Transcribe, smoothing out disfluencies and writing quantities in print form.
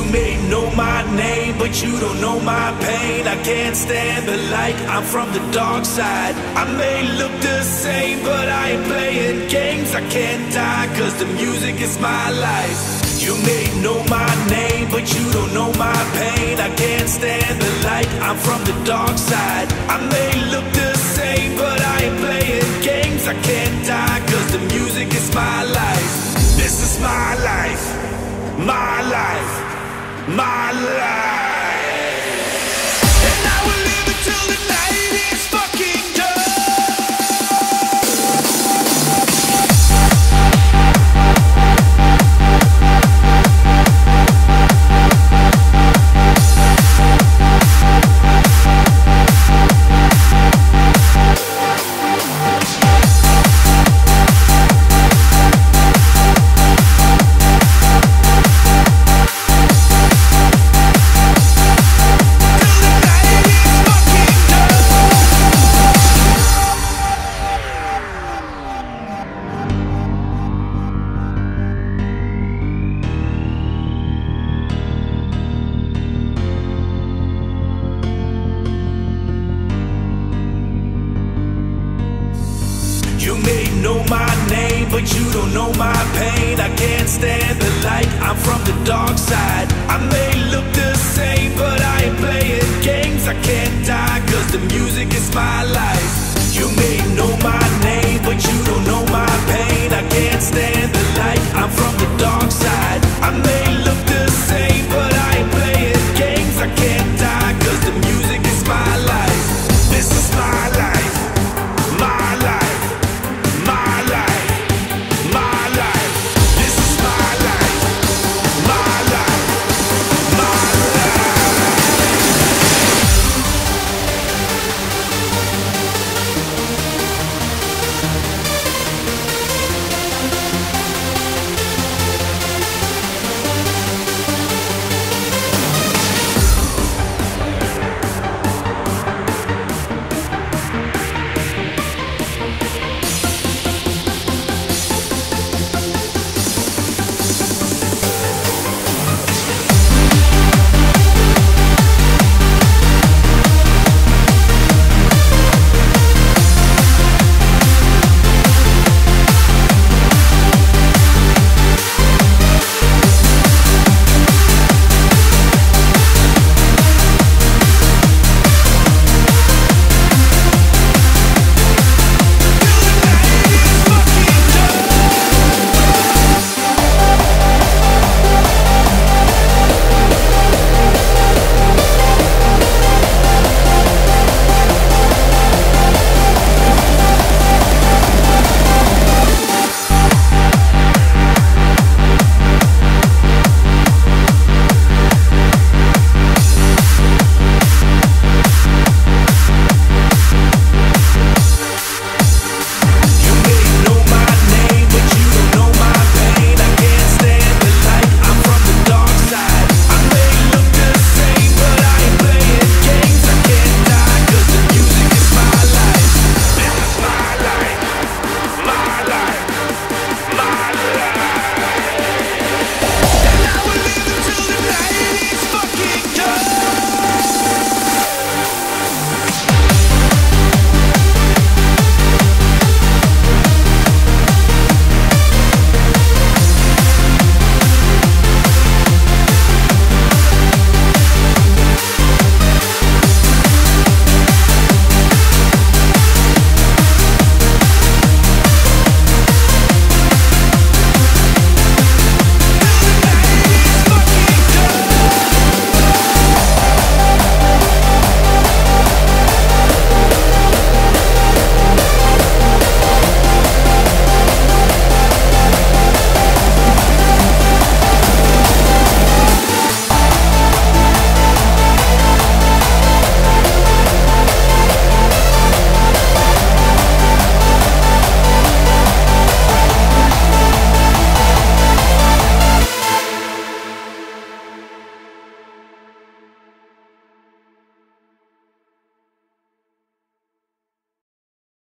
may know my name, but you don't know my pain. I can't stand the light, I'm from the dark side. I may look the same, but I ain't playing games. I can't die, cause the music is my life. You may know my name, but you don't know my pain. I can't stand the light, I'm from the dark side. I may look the same, but I ain't playing games. I can't die, cause the music is my life. This is my life.